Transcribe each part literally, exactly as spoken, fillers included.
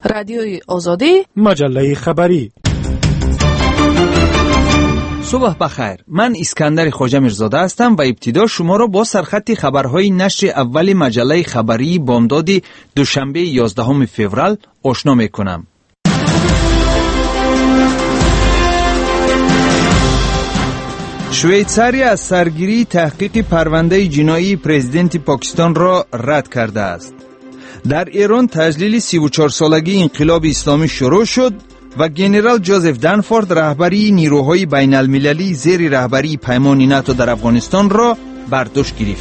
رادیوی آزادی، مجله خبری. صبح بخیر. من اسکندر خواجه میرزاده هستم و ابتدا شما را با سرخط خبرهای نشر اول مجله خبری بامداد دوشنبه یازدهم فوریه آشنا میکنم. شویتساریا از سرگیری تحقیق پرونده جنایی پرزیدنت پاکستان را رد کرده است. در ایران تجلیل سی و چهار سالگی انقلاب اسلامی شروع شد و ژنرال جوزف دنفورد رهبری نیروهای بین المللی زیر رهبری پیمان ناتو در افغانستان را بر دوش گرفت.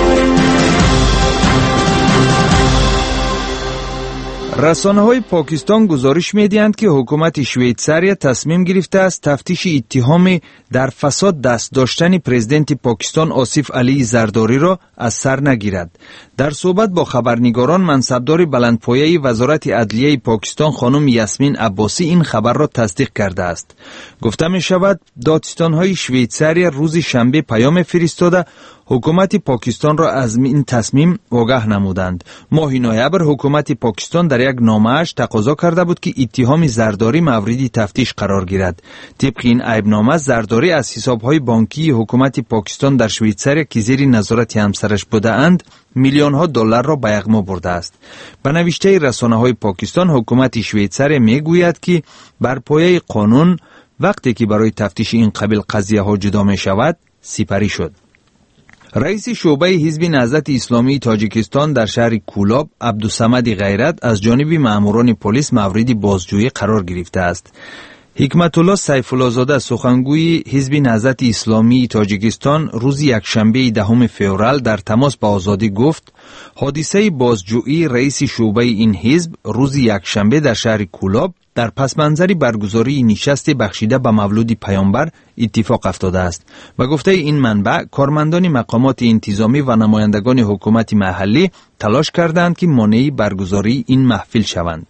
رسانه‌های پاکستان گزارش می‌دهند که حکومت شویتساریا تصمیم گرفته است تفتیش اتهام در فساد دست داشتن پرزیدنت پاکستان آصف علی زرداری را از سر نگیرد. در صحبت با خبرنگاران منصبدار بلندپایه وزارت عدلیه پاکستان خانم یاسمین عباسی این خبر را تصدیق کرده است. گفته می شود دادستان‌های شویتساریا روز شنبه پیام فرستاده حکومت پاکستان را از این تصمیم آگاه نمودند. ماه نوامبر حکومت پاکستان در یک نامه‌اش تقاضا کرده بود که اتهام زرداری مورد تفتیش قرار گیرد. طبق این عیبنامه زرداری از حساب‌های بانکی حکومت پاکستان در شویتساریا که زیر نظارت همسرش بودند میلیون ها دلار را به یغما برده است. به نوشته رسانه‌های پاکستان حکومت شویتساریا میگوید که بر پایه قانون وقتی که برای تفتیش این قبیل قضیه ها جدا می شود سپری شد. رئیس شعبه حزب نهضت اسلامی تاجیکستان در شهر کولاب عبدالصمد غیرت از جانب ماموران پلیس مورد بازجویی قرار گرفته است. حکمت الله سیف الله زاده سخنگوی حزب نهضت اسلامی تاجیکستان روز یکشنبه دهم فوریه در تماس با آزادی گفت حادثه بازجویی رئیس شعبه این حزب روز یکشنبه در شهر کولاب در پس منظر برگزاری نشست بخشیده به مولود پیامبر اتفاق افتاده است و گفته این منبع کارمندان مقامات انتظامی و نمایندگان حکومت محلی تلاش کردند که مانع برگزاری این محفل شوند.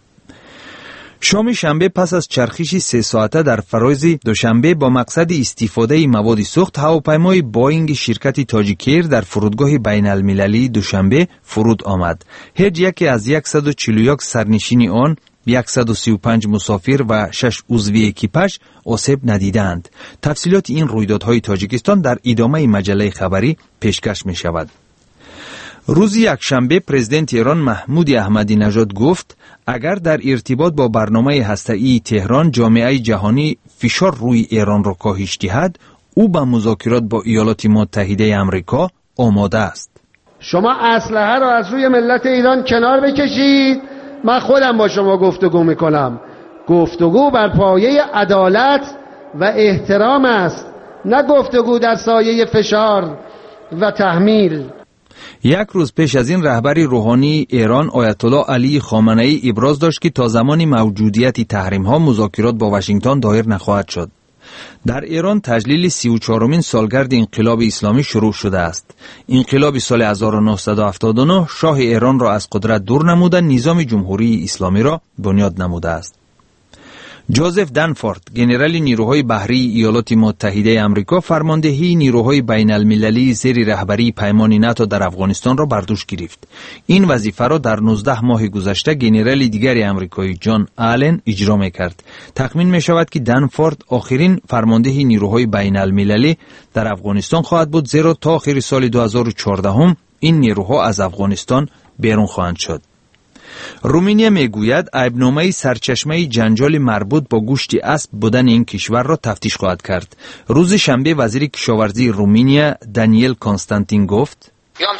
شام شنبه پس از چرخش سه ساعته در فراز دوشنبه با مقصد استفاده مواد سوخت هواپیمای باینگ شرکت تاجیکیر در فرودگاه بین المللی دوشنبه فرود آمد. هیچ یکی از صد و چهل و یک سرنشین آن، صد و سی و پنج مسافر و شش عضو اکیپاژ آسیب ندیدند. تفصیلات این رویدادهای تاجیکستان در ادامه مجله خبری پیشکش می شود. روز یکشنبه پرزیدنت ایران محمود احمدی نژاد گفت اگر در ارتباط با برنامه هسته‌ای تهران جامعه جهانی فشار روی ایران را کاهش دهد او به مذاکرات با ایالات متحده آمریکا آماده است. شما اسلحه را از روی ملت ایران کنار بکشید، من خودم با شما گفتگو میکنم. گفتگو بر پایه عدالت و احترام است، نه گفتگو در سایه فشار و تحمیل. یک روز پیش از این رهبر روحانی ایران آیت الله علی خامنه ای ابراز داشت که تا زمان موجودیت تحریم ها مذاکرات با واشنگتن دایر نخواهد شد. در ایران تجلیل سی و چهارمین سالگرد انقلاب اسلامی شروع شده است. انقلاب سال هزار و نهصد و هفتاد و نه شاه ایران را از قدرت دور نموده نظام جمهوری اسلامی را بنیاد نموده است. جوزف دنفورد ژنرال نیروهای بحری ایالات متحده آمریکا فرماندهی نیروهای بین المللی زیر رهبری پیمان ناتو در افغانستان را بر دوش گرفت. این وظیفه را در نوزده ماه گذشته ژنرال دیگری آمریکایی جان آلن اجرا می‌کرد. تخمین می‌شود که دنفورد آخرین فرمانده نیروهای بین المللی در افغانستان خواهد بود، زیرا تا آخر سال دو هزار و چهارده هم این نیروها از افغانستان بیرون خواهند شد. رومانیا میگوید عیبنامه سرچشمه جنجال مربوط با گوشت اسب بودن این کشور را تفتیش خواهد کرد. روز شنبه وزیر کشاورزی رومانیا دانیل کانستانتین گفت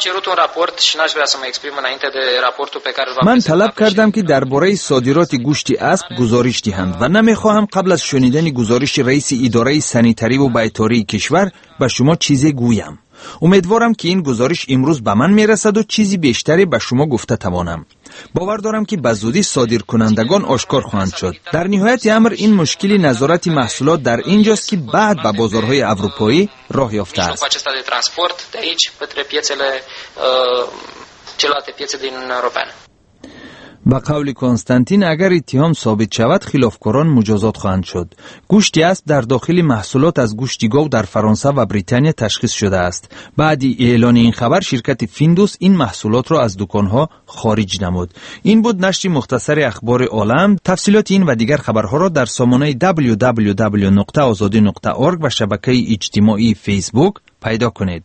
من طلب کردم که درباره صادرات گوشت اسب گزارش دهند و نمیخواهم قبل از شنیدن گزارش رئیس اداره سانیتری و بیطاری کشور به شما چیزی گویم. امیدوارم که این گزارش امروز به من میرسد و چیزی بیشتری به شما گفته توانم. باور دارم که به زودی صادرکنندگان آشکار خواهند شد. در نهایت امر این مشکل نظارت محصولات در اینجاست که بعد به بازارهای اروپایی راه یافته است. با قول کنستانتین اگر اتهام ثابت شود خلافکاران مجازات خواهند شد. گوشت اسب در داخل محصولات از گوشت گاو در فرانسه و بریتانیا تشخیص شده است. بعد اعلان این خبر شرکت فیندوس این محصولات را از دکانها خارج نمود. این بود نشر مختصر اخبار عالم. تفصیلات این و دیگر خبرها را در سامانه دبلیو دبلیو دبلیو نقطه آزادی نقطه اورگ و شبکه اجتماعی فیسبوک پیدا کنید.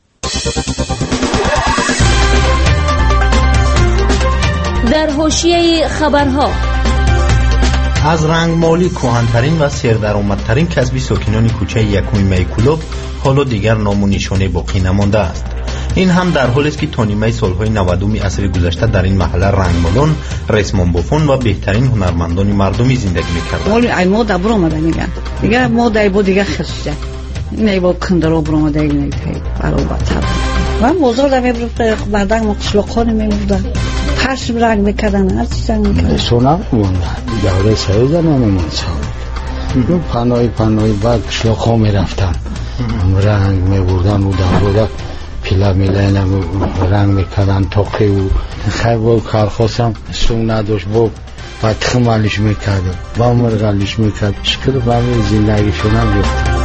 در حاشیه خبرها، از رنگمالی کهن‌ترین و سردرآمدترین کسب ساکنان کوچه یکم می کلوب حالا دیگر نام و نشانه باقی نمانده است. این هم در حالی است که تا نیمه سالهای نودم عصر گذشته در این محله رنگمالان، رسمان بافان و بهترین هنرمندان مردمی زندگی می‌کردند. ولی ای ما دبر اومدن دیگه. دیگه ما دای بود دیگه خسته. نه با کندرو برام دای نه پی. برابر. و موضوع در میبرد مردم مقصلقان میبردن. هرچی رنگ میکردن، هرچی رنگ میکردن. سونا موندن. دوره سعید نمیمون سال. دو پناهی پناهی بعد شلوخا میرفتن. رنگ میبردن و دوره پیلا میلین رنگ میکردن توقی و خیلی با کارخواستم سون نداشت با بطخ مالیش میکردن. با مرغالیش میکرد. شکل با زندگیشون هم بیفت.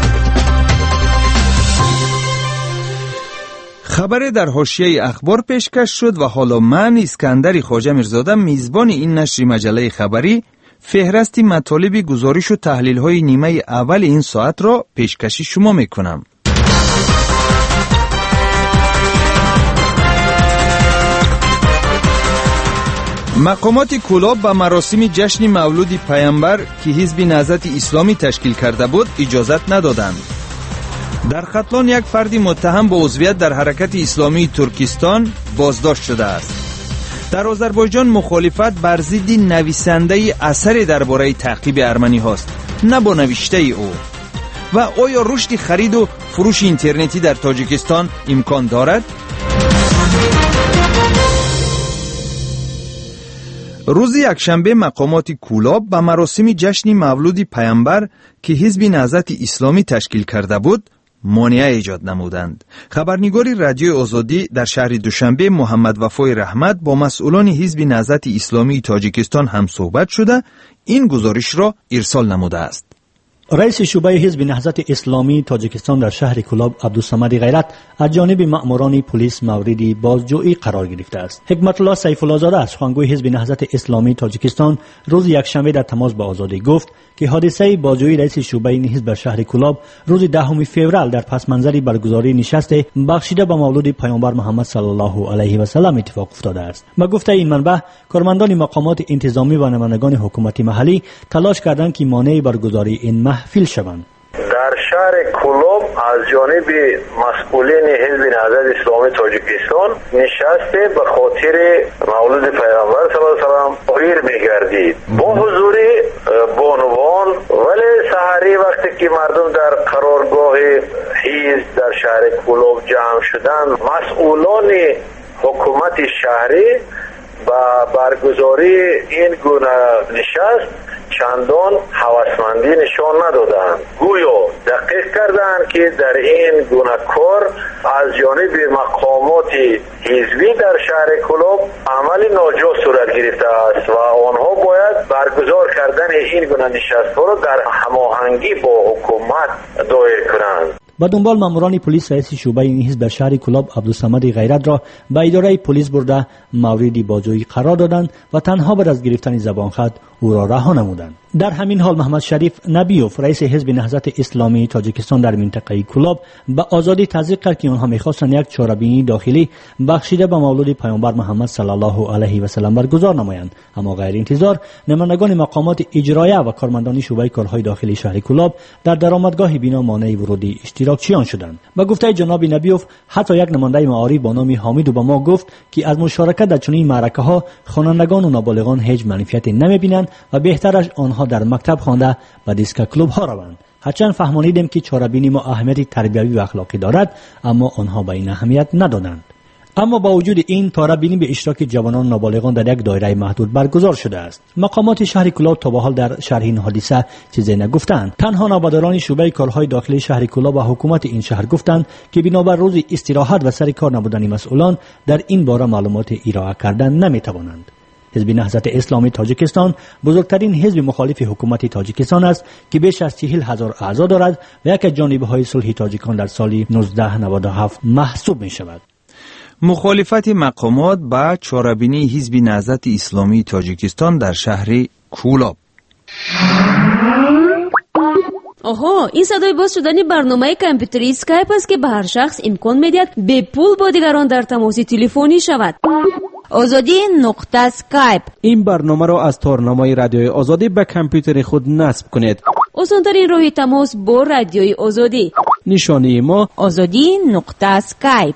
خبر در حاشیه اخبار پیشکش شد و حالا من اسکندر خواجه میرزاده میزبان این نشر مجله خبری فهرست مطالب گزارش و تحلیل های نیمه اول این ساعت را پیشکشی شما میکنم. مقامات کلاب به مراسم جشن مولود پیامبر که حزب نهضت اسلامی تشکیل کرده بود اجازت ندادند. در ختلان یک فردی متهم به عضویت در حرکت اسلامی ترکستان بازداشت شده است. در آذربایجان مخالفت بر ضد نویسنده اثری درباره تعقیب ارمنی هاست، نه با نوشته او. و آیا رشد خرید و فروش اینترنتی در تاجیکستان امکان دارد؟ روز یکشنبه مقامات کولاب به مراسم جشن مولود پیامبر که حزب نهضت اسلامی تشکیل کرده بود مانع ایجاد نمودند. خبرنگار رادیو آزادی در شهر دوشنبه محمد وفای رحمت با مسئولان حزب نهضت اسلامی تاجیکستان هم صحبت شده این گزارش را ارسال نموده است. رئیس شعبه حزب نهضت اسلامی تاجیکستان در شهر کلاب عبدالصمد غیرت از جانب مأموران پلیس مورد بازجویی قرار گرفته است. حکمت الله سیف الله زاده سخنگوی حزب نهضت اسلامی تاجیکستان روز یکشنبه در تماس با آزادی گفت که حادثه بازجویی رئیس شعبه این حزب در شهر کلاب روز دهم فوریه در پس منظر برگزاری نشست بخشیده به مولود پیامبر محمد صلی الله علیه و سلم اتفاق افتاده است. با گفته این منبع کارمندان مقامات انتظامی و نمایندگان حکومتی محلی تلاش کردند که مانع برگزاری این محفل شوند. در شهر کلوب از جانب مسئولین حزب نهضت اسلامی تاجیکستان نشست به خاطر مولود پیامبر صلی الله علیه و سلم پیر می‌گردید با حضور بانوان. ولی سحری وقتی که مردم در قرارگاه حزب در شهر کلوب جمع شدند، مسئولان حکومت شهری با برگزاری این گونه نشست چندان هوسمندی نشان ندادند. گویا دقیق کردند که در این گونه کار از جانب مقامات حزبی در شهر کلوب عمل ناجا صورت گرفته است و آنها باید برگزار کردن این گونه نشست‌ها را در هماهنگی با حکومت دایر کنند. با دنبال ماموران پلیس رئیس شعبه این حزب در شهر کلاب عبدالصمد غیرت را به اداره پلیس برده مورد بازجویی قرار دادند و تنها بعد از گرفتن زبانخط او را رها نمودند. در همین حال محمد شریف نبیوف رئیس حزب نهضت اسلامی تاجیکستان در منطقه کلاب به آزادی تزریق کرد که آنها می‌خواستند یک چهاربینی داخلی بخشیده به مولود پیامبر محمد صلی الله علیه و سلم برگزار نمایند، اما غیر انتظار نمایندگان مقامات اجرایه و کارمندان شعبه کارهای داخلی شهر کلاب در درآمدگاه بنا مانع ورود اشتراکچیان شدند. با گفته جناب نبیوف حتی یک نماینده معارف با نام حامد اوباما گفت که از مشارکت در چنین معرکه‌ها خوانندگان و نابالغان هیچ منفعتی نمی‌بینند و بهترش آنها در مکتب خوانده و دیسک کلوب ها روند. هرچند فهمانیدیم که چهاربینی ما اهمیت تربیوی و اخلاقی دارد، اما آنها به این اهمیت ندادند. اما با وجود این تاربینی به اشتراک جوانان نابالغان در یک دایره محدود برگزار شده است. مقامات شهر کلاب تا به حال در شرح این حادثه چیزی نگفتند. تنها نامداران شعبه کارهای داخلی شهر کلاب و حکومت این شهر گفتند که بنابر روز استراحت و سر کار نبودن مسئولان در این باره معلومات ارائه کردن نمیتوانند. حزب نهضت اسلامی تاجیکستان بزرگترین حزب مخالف حکومت تاجیکستان است که بیش از چهل هزار اعضا دارد و یکی از جانبه‌های صلح تاجیکان در سال نوزده نود و هفت محسوب می شود. مخالفت مقامات با چاره‌بینی حزب نهضت اسلامی تاجیکستان در شهر کولاب. آها، این صدای باز شدن برنامه کامپیوتری اسکایپ است که به هر شخص امکان می‌دهد به پول با دیگران در تماس تلفنی شود. آزادی نقطه اسکایپ. این برنامه را از تارنمای رادیوی آزادی به کامپیوتر خود نصب کنید. آسان‌ترین راه تماس با رادیوی آزادی. نشانی ما آزادی نقطه اسکایپ.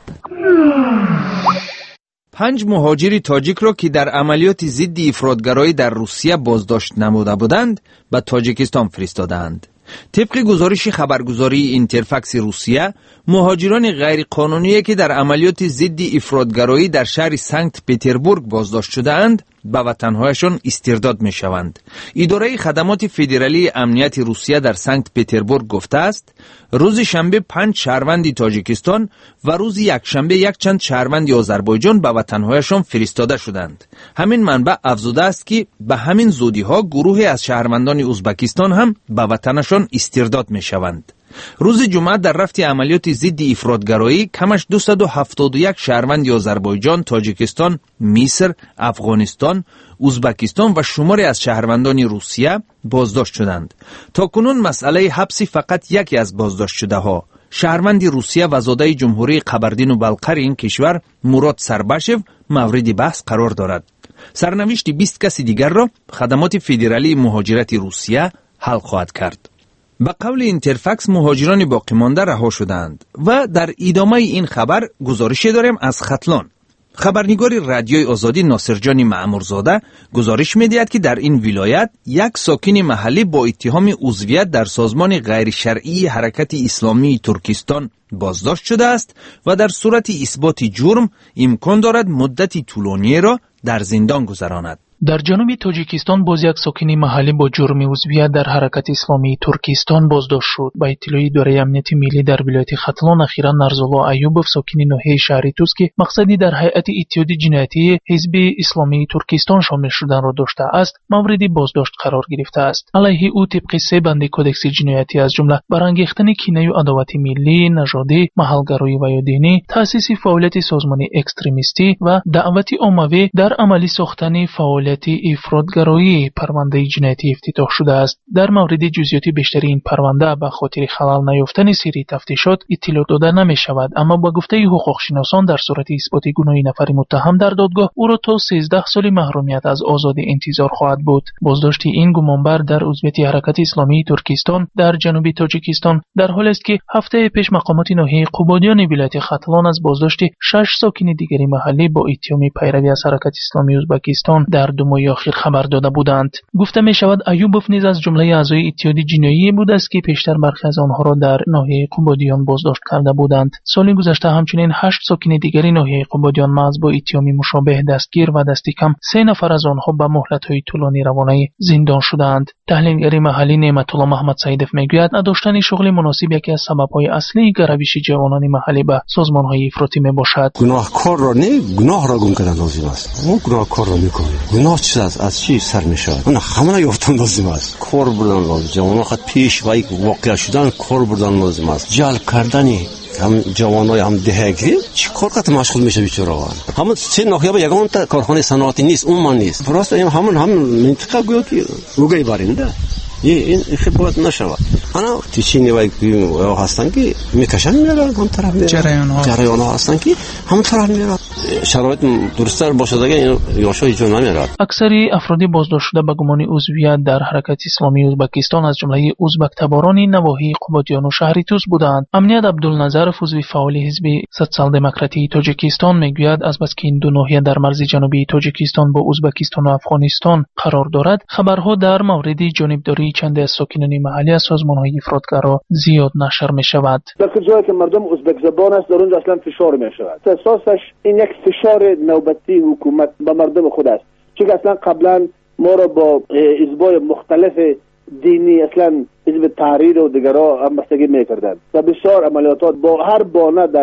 پنج مهاجر تاجیک را که در عملیات ضد افراطگرایی در روسیه بازداشت نموده بودند به تاجیکستان فرستادند. طبق گزارش خبرگزاری اینترفکس روسیه، مهاجران غیر قانونی که در عملیات ضد افراطگرایی در شهر سنت پترزبورگ بازداشت شده اند به وطنهایشان استرداد می شوند. اداره خدمات فدرالی امنیت روسیه در سنت پترزبورگ گفته است روز شنبه پنج شهروند تاجیکستان و روز یکشنبه یک چند شهروند آذربایجان به وطنهایشان فرستاده شدند. همین منبع افزوده است که به همین زودی ها گروهی از شهروندان ازبکستان هم به وطنشان استرداد می شوند. روز جمعه در رفت عملیات ضد افراطگرایی کمش دویست و هفتاد و یک شهروند آذربایجان، تاجیکستان، مصر، افغانستان، ازبکستان و شماری از شهروندان روسیه بازداشت شدند. تا کنون مسئله حبس فقط یکی از بازداشت شده ها، شهروند روسیه و زاده جمهوری قبردین و بلقر این کشور مراد سربشو مورد بحث قرار دارد. سرنوشت بیست کس دیگر را خدمات فدرالی مهاجرت روسیه حل خواهد کرد. به قول اینترفکس مهاجران باقی مانده رها شدند و در ادامه این خبر گزارش داریم از ختلان. خبرنگار رادیوی آزادی ناصرجان معمورزاده گزارش می‌دهد که در این ولایت یک ساکن محلی با اتهام عضویت در سازمان غیر شرعی حرکت اسلامی ترکستان بازداشت شده است و در صورت اثبات جرم امکان دارد مدتی طولانی را در زندان گذراند. در جنوب تاجیکستان باز یک ساکن محلی با جرم عضویت در حرکت اسلامی ترکستان بازداشت شد. با اطلاع اداره امنیت ملی در ولایت ختلان اخیرا نرزالله ایوبов ساکن ناحیه شهر توس که مقصدی در هیئت اتحاد جنایتی حزب اسلامی ترکستان شامل شدن را داشته است مورد بازداشت قرار گرفته است. علیه او طبق سه بند کدکس جنایتی از جمله برانگیختن کینه و عداوت ملی، نژادی، محلگرایی و یا دینی، تأسیس فعالیت سازمان اکستریمیستی و دعوت عمومی در عملی ساختن فعالیت افراطگرایی پرونده جنایتی افتتاح شده است. در مورد جزئیات بیشتری این پرونده به خاطر خلل نیافتن سری تفتیشات اطلاع داده نمی شود، اما با گفته حقوقشناسان در صورت اثبات گناه نفر متهم در دادگاه او را تا سیزده سال محرومیت از آزادی انتظار خواهد بود. بازداشت این گمانبر در عضویت حرکت اسلامی ترکستان در جنوب تاجیکستان در حالی است که هفته پیش مقامات ناحیه قبادیان ولایت ختلان از بازداشت شش ساکن دیگری محلی با اتهام پیروی از حرکت اسلامی ازبکستان در دو ماه اخیر خبر داده بودند. گفته می شود ایوبов نیز از جمله اعضای اتحاد جنایی بود است که پیشتر برخی از آنها را در ناحیه قبادیان بازداشت کرده بودند. سال گذشته همچنین هشت ساکن دیگری ناحیه قبادیان محض با اتهام مشابه دستگیر و دست کم سه نفر از آنها به مهلت‌های طولانی روانه زندان شدند. تحلیلگر محلی نعمت الله محمد سعیدов میگوید نداشتن شغل مناسب یکی از سبب‌های اصلی گرویش جوانان محلی به سازمان‌های افراطی میباشد. گناهکار را نه گناه را گم کردن لازم است. اون گناهکار را میکنه. گناه چیز است؟ از چی سر میشود؟ اون همه یافتن لازم است. کار بردن لازم. جوانان خود پیش وای واقع شدن کار بردن لازم است. جلب کردنی هم جوانای هم دهگی چی کار کات مشغول میشه بیچاره. همون سه ناحیه با یگان کارخانه صنعتی نیست، اون من نیست. راست همون هم منطقه گویا که روگای بارنده این خیلی باید نشود. انا تیچینی وای هستن که میکشن میرن هم طرف میرن. جریان ها جریان ها هستن که هم طرف میرن. شرایط درست‌تر باشه دیگه یاشا هیچ نمیرد. اکثری افراد بازداشت شده به گمان عضویت در حرکت اسلامی ازبکستان از جمله ازبک تباران نواحی قبادیان و شهر توس بودند. امنیت عبدالنظرов عضو فعال حزب سوسیال دموکراتی تاجیکستان میگوید از بس که این دو ناحیه در مرز جنوبی تاجیکستان با ازبکستان و افغانستان قرار دارد، خبرها در مورد جانبداری چند از ساکنان محلی از سازمان‌های افراطگرا زیاد نشر می‌شود. در جایی که مردم ازبک زبان است در اونجا اصلا فشار می‌شود. اساسش این یک فشار نوبتی حکومت به مردم خود است. چون اصلا قبلا ما را با حزب‌های مختلف دینی اصلا حزب تحریر و دیگرها همبستگی می‌کردند و بسیار عملیات با هر بانه در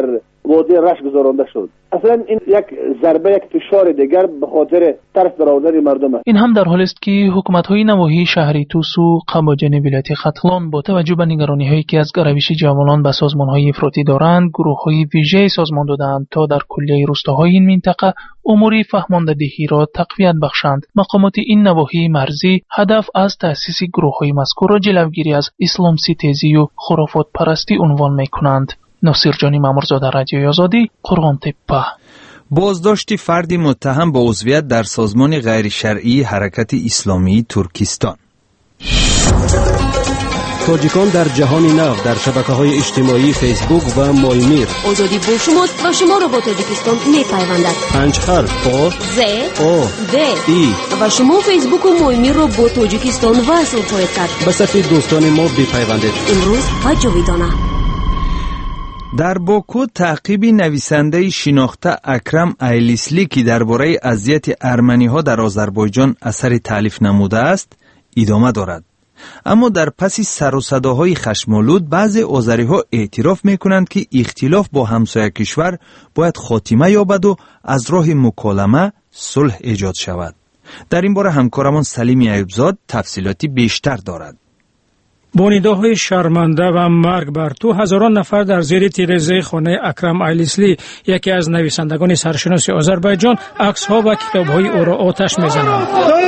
وادی رشت گذارانده شد. اصلا این یک ضربه، یک فشار دیگر به خاطر طرف درآوردن مردم است. این هم در حالی است که حکومت‌های نواحی شهری توس و قباجان ولایت ختلان با توجه به نگرانی‌هایی که از روش جوانان به سازمان‌های افراطی دارند، گروه‌های ویژه سازمان دادند تا در کلیه روستاهای این منطقه امور فهماندهی را تقویت بخشند. مقامات این نواحی مرزی هدف از تأسیس گروه‌های مذکور را جلوگیری از اسلام ستیزی و خرافات پرستی عنوان می‌کنند. ناصر جانی مامورزاده، رادیوی آزادی، قرغان تپه. بازداشت فردی متهم با عضویت در سازمان غیر شرعی حرکت اسلامی ترکستان. تاجیکان در جهان نو در شبکه‌های اجتماعی فیسبوک و مایمیر. آزادی با شماست و شما را با تاجیکستان می‌پیوندد. پنج حرف آ ز آ د ای و شما فیسبوک و مایمیر را با تاجیکستان وصل خواهید کرد. به صفحه دوستان ما بپیوندید. امروز و جاویدانه. در باکو تعقیب نویسنده شناخته اکرم ایلیسلی که درباره اذیت ارمنی‌ها در آذربایجان اثری تالیف نموده است ادامه دارد. اما در پس سر و صداهای خشم‌آلود بعضی آذری‌ها اعتراف می‌کنند که اختلاف با همسایه کشور باید خاتمه یابد و از راه مکالمه صلح ایجاد شود. در این باره همکارمان سلیم ایوبزاد تفصیلاتی بیشتر دارد. با نداهای شرمنده و مرگ بر تو، هزاران نفر در زیر تیره‌زی خانه اکرم ایلیسلی، یکی از نویسندگان سرشناس آذربایجان، عکس‌ها و کتاب‌های او را آتش می‌زنند.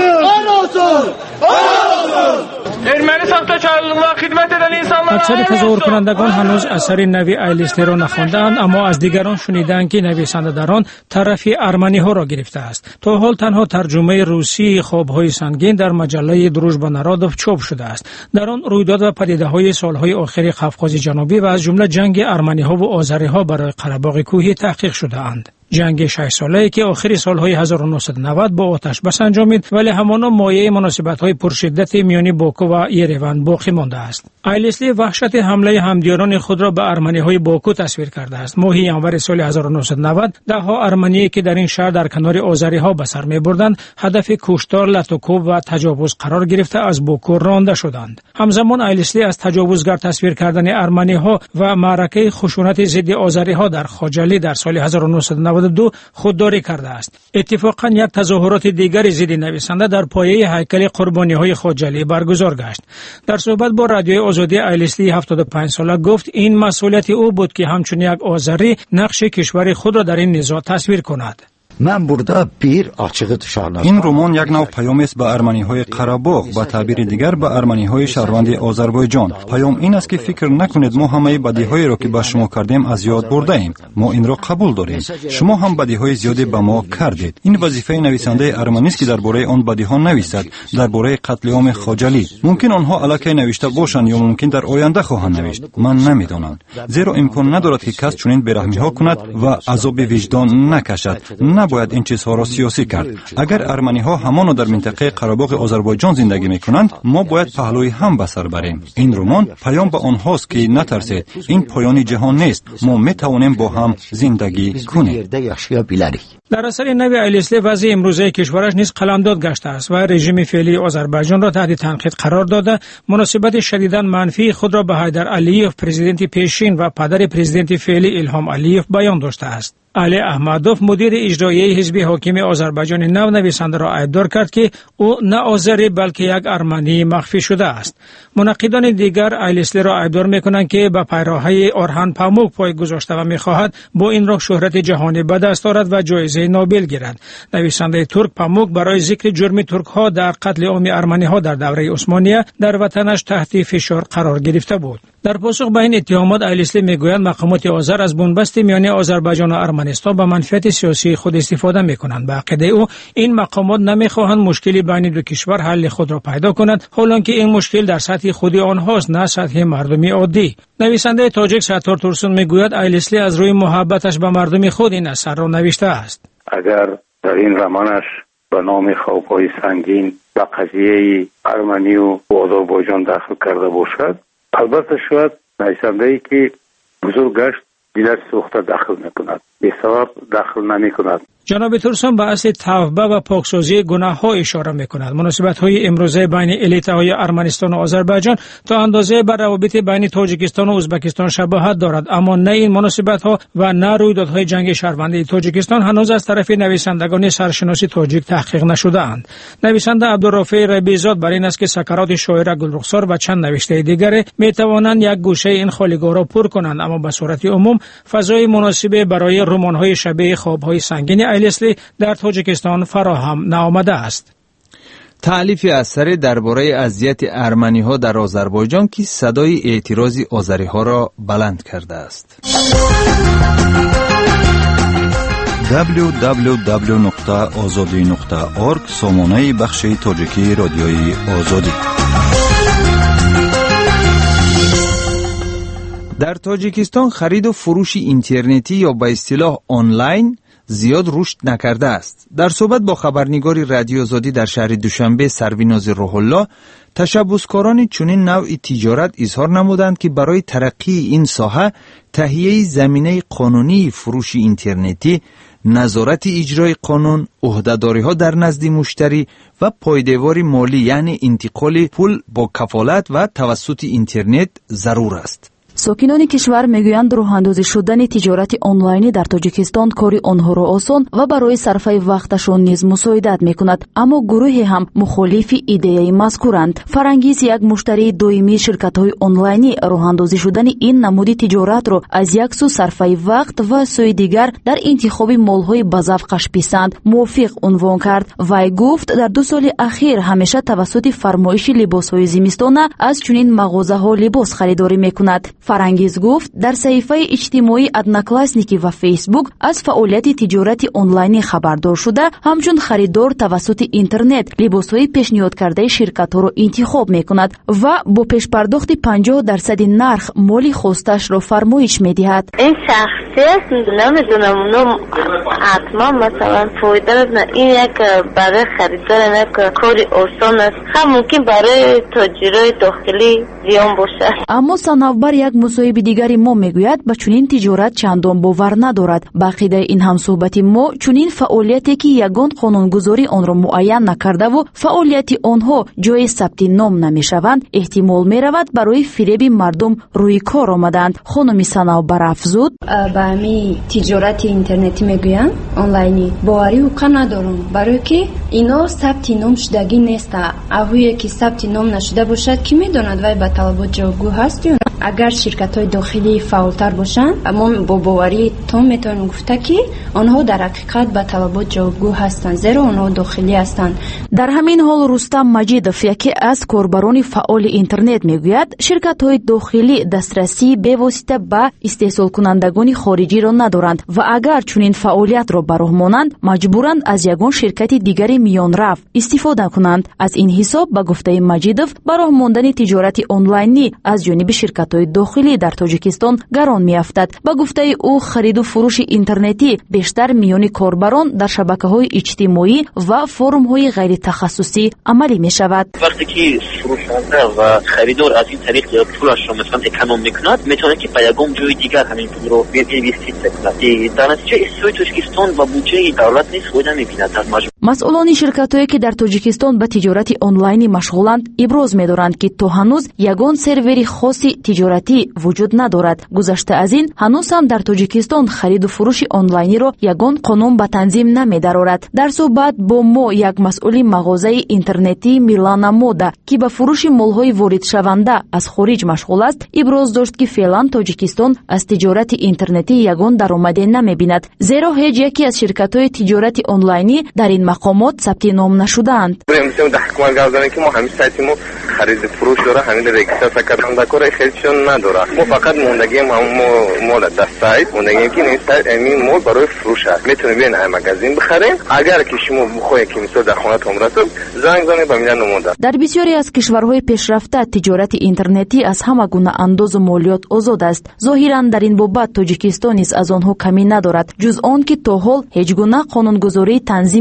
اکثر تظاهر کنندگان هنوز اثر نوی ایلیسلی را نخواندند، اما از دیگران شنیدند که نویسنده در آن طرف ارمنی ها را گرفته است. تا حال تنها ترجمه روسی خواب‌های سنگین در مجله دروژبا نارودوف چاپ شده است. در آن رویداد و پدیده‌های سال‌های آخر قفقاز جنوبی و از جمله جنگ ارمنی ها و آذری ها برای قره‌باغ کوهی تحقیق شده اند. جنگ شش ساله‌ای که آخر سال‌های هزار و نهصد و نود با آتش بس انجامید، ولی همانا مایه مناسبت‌های پرشدت میان باکو و یریون باقی مانده است. ایلیسلی وحشت حمله همدیاران خود را به ارمنی‌های باکو تصویر کرده است. ماه ینور سال هزار و نهصد و نود ده‌ها ارمنی که در این شهر در کنار آذری‌ها به سر می‌بردند، هدف کشتار، لطوکوب و تجاوز قرار گرفته از باکو رانده شدند. همزمان ایلیسلی از تجاوزگر تصویر کردن ارمنی‌ها و معرکه خشونت ضد آذری‌ها در خاجلی در سال هزار و نهصد و نود و دو خودداری کرده است. اتفاقا یک تظاهرات دیگر ضد نویسنده در پایه هیکل قربانی‌های خاجلی برگزار گشت. در صحبت با رادیوی آزادی، ایلیسلی هفتاد و پنج ساله گفت این مسئولیت او بود که همچون یک آذری نقش کشور خود را در این نزاع تصویر کند. من burada bir açığı dışarıda. این رمان یک نوع پیام است به ارمنی‌های قره‌باغ و تعبیر دیگر به ارمنی‌های شهروند آذربایجان. پیام این است که فکر نکنید ما همه بدی‌هایی را که به شما کردیم از یاد برده ایم. ما این را قبول داریم. شما هم بدی‌های زیادی به ما کردید. این وظیفه نویسنده ارمنی است که درباره آن بدی‌ها نویسد، درباره قتل عام خاجلی. ممکن آنها علاقه نوشته باشند یا ممکن در آینده خواهند نوشت. من نمی‌دانم. زیرا امکان ندارد که کس چنین بی‌رحمی‌ها کند و عذاب وجدان نکشد. نباید این چیزها را سیاسی کرد. اگر ارمنی ها همانو در منطقه قره‌باغ آذربایجان زندگی میکنند، ما باید پهلوی هم به سر بریم. این رمان پیام به آنهاست که نترسید. این پایان جهان نیست. ما میتوانیم با هم زندگی کنیم. در اثر نوی ایلیسلی وضع امروزه کشورش نیز قلمداد گشته است و رژیم فعلی آذربایجان را تحت تنقید قرار داده، مناسبت شدیداً منفی خود را به حیدر علیوف، پرزیدنت پیشین و پدر پرزیدنت فعلی الهام علیوف بیان داشته است. علی احمدوف، مدیر اجرایی حزب حاکم آذربایجان نو، نویسنده را ایبدار کرد که او نه آذری بلکه یک ارمنی مخفی شده است. منقدان دیگر ایلیسلی را ایبدار میکنند که به پیراهی آرهن پاموک پای گذاشته و میخواهد با این راه شهرت جهانی به دست آورد و جایزه نوبل گیرد. نویسنده ترک پاموک برای ذکر جرم ترک ها در قتل عام ارمنی ها در دوره عثمانیه در وطنش تحت فشار قرار گرفته بود. در پاسخ به این اتهامات، ایلیسلی میگوید مقامات آذر از بنبست میان آذربایجان و ارمنستان به منفعت سیاسی خود استفاده میکنند. به عقیده او این مقامات نمیخواهند مشکلی بین دو کشور حل خود را پیدا کند، حالانکه این مشکل در سطح خود آنهاست، نه سطح مردمی عادی. نویسنده تاجیک ستار تورسون میگوید ایلیسلی از روی محبتش به مردم خود این اثر را نوشته است. اگر در این رمانش به نام خواب‌های سنگین به قضیه ارمنی و آذربایجان داخل کرده باشد، البته شاید نویسنده‌ای که بزرگ گشت دلش سوخته داخل میکند. به سبب دخل نمی کند. جناب تورسون به اصل توبه و پاکسازی گناه ها اشاره می کند. مناسبت های امروزه بین الیت های ارمنستان و آذربایجان تا اندازه بر روابط بین تاجیکستان و ازبکستان شباهت دارد، اما نه این مناسبت ها و نه رویدادهای جنگ شهروندی تاجیکستان هنوز از طرف نویسندگان سرشناسی تاجیک تحقیق نشده اند. نویسنده عبدالرافع ربیزاد بر این است که سکرات شاعر گلرخسار و چند نوشته دیگر می توانند یک گوشه این خالیگاه را پر کنند، اما به صورت عموم فضای مناسب برای رمان های شبیه خواب های سنگین ایلسلی در تاجیکستان فراهم نآمده است. تألیف اثر درباره اذیت ارمنی ها در آذربایجان که صدای اعتراض آذری ها را بلند کرده است. دبلیو دبلیو دبلیو نقطه آزادی نقطه اورگ سامانه بخش تاجیکی رادیوی آزادی. در تاجیکستان خرید و فروش اینترنتی یا به اصطلاح آنلاین زیاد رشد نکرده است. در صحبت با خبرنگار رادیو آزادی در شهر دوشنبه سرویناز روح الله، تشبثکاران چنین نوع تجارت اظهار نمودند که برای ترقی این ساحه تهیه زمینه قانونی فروش اینترنتی، نظارت اجرای قانون، عهده‌داری‌ها در نزد مشتری و پایداری مالی یعنی انتقال پول با کفالت و توسط اینترنت ضرور است. ساکنان کشور میگویند راه‌اندازی شدن تجارت آنلاینی در تاجیکستان کاری آنها را آسان و برای صرفه وقتشان نیز مساعدت میکند، اما گروهی هم مخالف ایده مذکورند. فرانگیز یک مشتری دائمی شرکت‌های آنلاینی راه‌اندازی شدن این نمود تجارت را از یک سو صرفه وقت و سوی دیگر در انتخاب مال‌های بازافقش پسند موافق عنوان کرد. وی گفت در دو سال اخیر همیشه توسط فرمایش لباس‌های زمستانه از چنین مغازه‌ها لباس خریداری میکند. فرانگیز گفت در صحیفه اجتماعی ادناکلاسنیکی و فیسبوک از فعالیت تجارت آنلاینی خبردار شده، همچون خریدار توسط اینترنت لباس‌های پیشنهاد کرده شرکت‌ها را انتخاب می‌کند و با پیش پرداخت پنجاه درصد نرخ مالی خواستش را فرمایش می‌دهد. این شخصیت نمیدونم اونم حتما مثلا فایده نه، این یک برای خریدار یک کاری آسان است، هم ممکن برای تاجرای داخلی زیان باشه. اما صنوبر یک مصاحبه دیگری ما میگوید به چنین تجارت چندان باور ندارد. با عقیده این همصحبت ما چنین فعالیتی که یگان قانونگذاری آن را معین نکرده و فعالیت آنها جای ثبت نام نمیشوند، احتمال میرود برای فریب مردم روی کار آمدند. خانم صنوبر افزود: با همین تجارت اینترنتی میگویند آنلاینی باوری و ندارم، برای که اینا ثبت نام شدگی نیست. اویی که ثبت نام نشده باشد کی میداند وی به طلبات جوابگو هست یا نه؟ اگر شرکت‌های داخلی فعالتر باشند، اما با باوری تام میتونیم گفته که آنها در حقیقت به طلبات جوابگو هستند، زیرا آنها داخلی هستند. در همین حال رستم مجیدوف یکی از کاربران فعال اینترنت میگوید شرکت‌های داخلی دسترسی به واسطه به استحصال کنندگان خارجی را ندارند و اگر چنین فعالیت را به راه مانند مجبورند از یگان شرکت دیگری میان رفت استفاده کنند. از این حساب به گفته مجیدوف به راه ماندن تجارت آنلاینی از جانب شرکت‌های داخلی در تاجیکستان گران میافتد. به گفته او خرید و فروش اینترنتی بیشتر میان کاربران در شبکه‌های اجتماعی و فرم‌های غیر تخصصی عملی میشود. وقتی که فروشنده و خریدار از این طریق پولش را مثلا اکانوم میکند، میتونه که پیغام جای دیگر همین پول رو اینوستیت کند. در نتیجه سوی تاجیکستان و بودجه دولت نیز فایده میبیند در مجموع. مسئولان شرکت‌هایی که در تاجیکستان به تجارت آنلاینی مشغولند ابراز می‌دارند که تا هنوز یگان سروری خاصی تجارتی وجود ندارد. گذشته از این هنوز هم در تاجیکستان خرید و فروش آنلاینی را یگان قانون به تنظیم نمی‌دارد. در صحبت با ما یک مسئول مغازه اینترنتی میلانا مودا که به فروش مال‌های وارد شونده از خارج مشغول است، ابراز داشت که فعلا تاجیکستان از تجارت اینترنتی یگان درآمدی نمی‌بیند، زیرا هیچ یکی از شرکت‌های تجارت آنلاینی در این مقامات ثبت نام نشده‌اند. امروز در حکومت گردانی که ما همین سایتمو خرید فروش داره، همین رجیستر کردن کار خیلیشون نداره. ما فقط موندگی ما مال در سایت موندگی که این سایت همین مال برای فروش است. میتونید بیاین از مغازین بخرین. اگر که شما بخواید که مثلا در خانه تون رسید زنگ زنید به میلان نموده. در بسیاری از کشورهای پیشرفته تجارت اینترنتی از همه گونه انداز و مالیات آزاد است. ظاهرا در این بابت تاجیکستان نیز از آنها کمی ندارد، جز آن که تا حال هیچ گونه قانونگذاری تنظیم این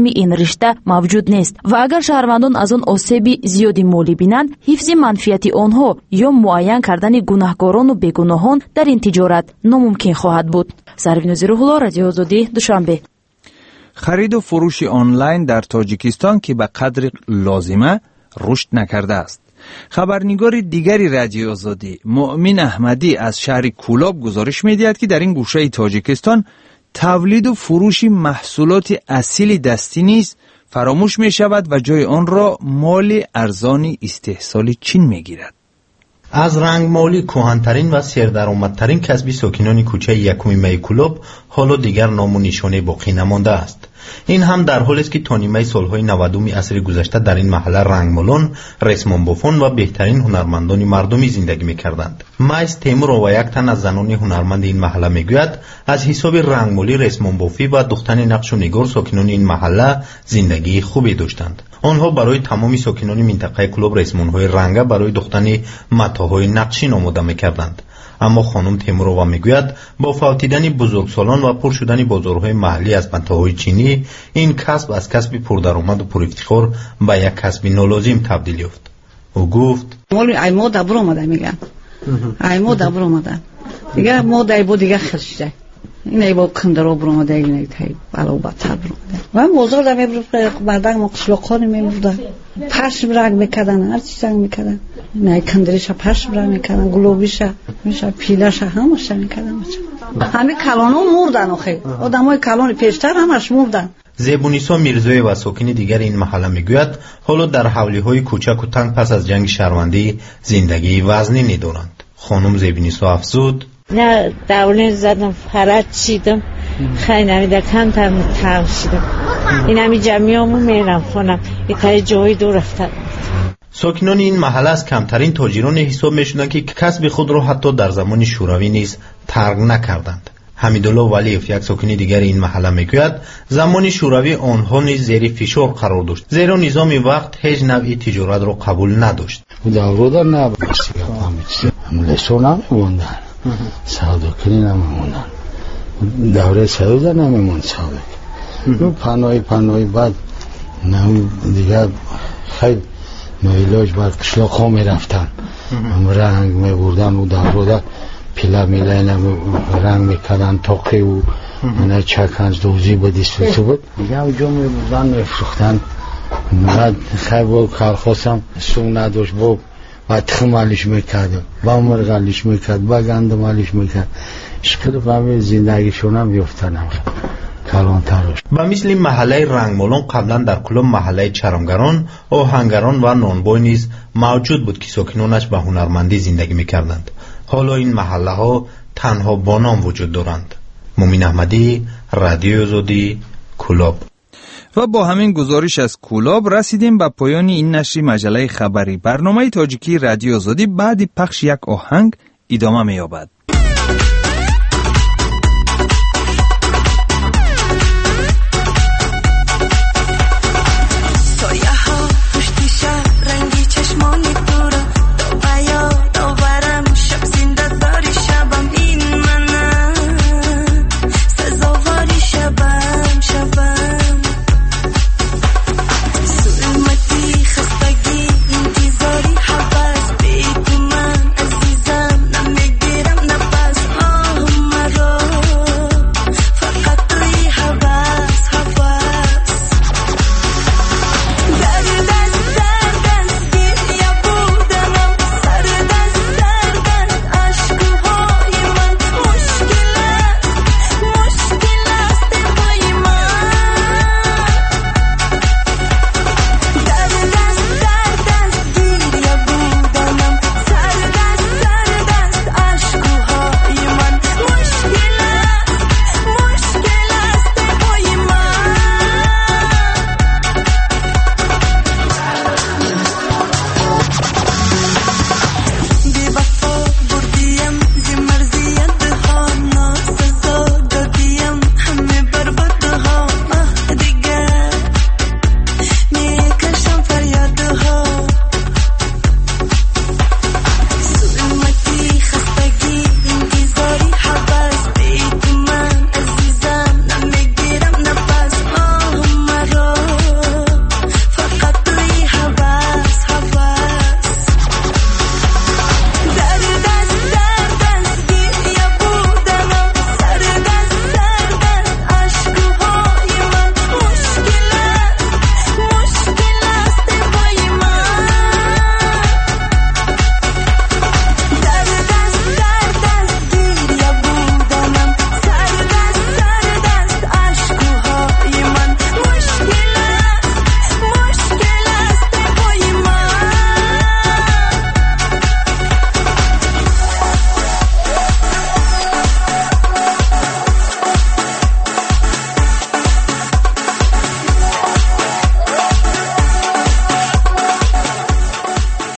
ришта мавҷуд нест ва агар шаҳрвандон аз он осеби зиёди молӣ бинанд, ҳифзи манфиати онҳо ё муайян кардани гунаҳгорону бегуноҳон дар ин тиҷорат номумкин хоҳад буд. Сарвинози Рӯҳулло, Радиои Озодӣ, Душанбе. хариду фурӯши онлайн дар Тоҷикистон ки ба қадри лозима рушд накардааст. خبرنگار دیگری رادیو آزادی مؤمن احمدی از شهر کولاب گزارش می‌دهد که در این گوشه تاجیکستان تولید و فروش محصولات اصیل دستی نیز فراموش می‌شود و جای آن را مال ارزانی استحصال چین می‌گیرد. از رنگمالی کهن‌ترین و سردرآمدترین کسب ساکنان کوچه یکم می کولاب حالا دیگر نام و نشانه باقی نمانده است. این هم در حالی است که تا نیمه سالهای نودم عصر گذشته در این محله رنگمالان، رسم‌بافان و بهترین هنرمندان مردمی زندگی می‌کردند. مایس تیمور و یک تن از زنان هنرمند این محله میگوید از حساب رنگمالی، رسم‌بافی و دوختن نقش و نگار ساکنان این محله زندگی خوبی داشتند. آنها برای تمام ساکنان منطقه کلوب رسم‌های رنگه برای دوختن متاهای نقشی آماده می‌کردند. اما خانم تیمورова میگوید با فوتیدن بزرگسالان و پر شدن بازارهای محلی از متاهای چینی، این کسب از کسب پردرآمد و پرافتخار به یک کسب نالازم تبدیل یافت. او گفت ای ما دبر اومده میگن ای ما دبر اومده دیگه ما دای بود دیگه خشته این ای با کندرو بر اومده این تای بالا بدتر بر اومده من بازار دا میبرم بعدن ما قشلاقانی میبردن پشم رنگ میکردن هر چیز رنگ میکردن نه کندریش پشم رنگ میکردن گلوبیش میشه پیلاش همش میکردن همه کلانو مردن آخه آدمای کلان پیشتر همش مردن. زیبونیسا میرزایی و ساکن دیگر این محله میگوید حالا در حولیهای کوچک و تنگ پس از جنگ شهروندی زندگی وزنی ندارند. خانم زیبونیسا افزود نه دولین زدم فرد چیدم خیلی نمیده کم تر تر شدم این همی جمعیامو میرم خونم ایتای جایی دو رفتن. ساکنان این محله از کمترین تاجران حساب میشدند که کسب خود را حتی در زمان شوروی نیز ترک نکردند. حمیدالله ولیف یک ساکن دیگر این محله میگوید زمان شوروی آنها نیز زیر فشار قرار داشت زیرا نظام وقت هیچ نوعی تجارت را قبول نداشت. دارودا نباشه ملسو نمیموندن سوداگری نمیموندن دوره سعوده نمیموند سوداگری پناهی پناهی بعد نمی دیگر خیلی نایلاج بر قشلاق ها میرفتن رنگ میبردن و دارودا پیلا میلین رنگ میکردن تاقی و نه چکنز دوزی بدی سویتو بود دیگه اونجا میبردن میفروختن بعد خیلی با کارخواستم سون نداشت با با تخم علیش میکرد با مرغ علیش میکرد با گندم علیش میکرد شکل فهمی زندگیشون هم بیفتن کلانتر. و مثل محله رنگمالان قبلا در کلوب محله چرمگران، آهنگران و نانبای نیز موجود بود که ساکنانش به هنرمندی زندگی میکردند. حالا این محله ها تنها با نام وجود دارند. مومن احمدی، رادیو آزادی، کلوب. و با همین گزارش از کولاب رسیدیم به پایان این نشر مجله خبری. برنامه تاجیکی رادیو آزادی بعد پخش یک آهنگ ادامه می‌یابد.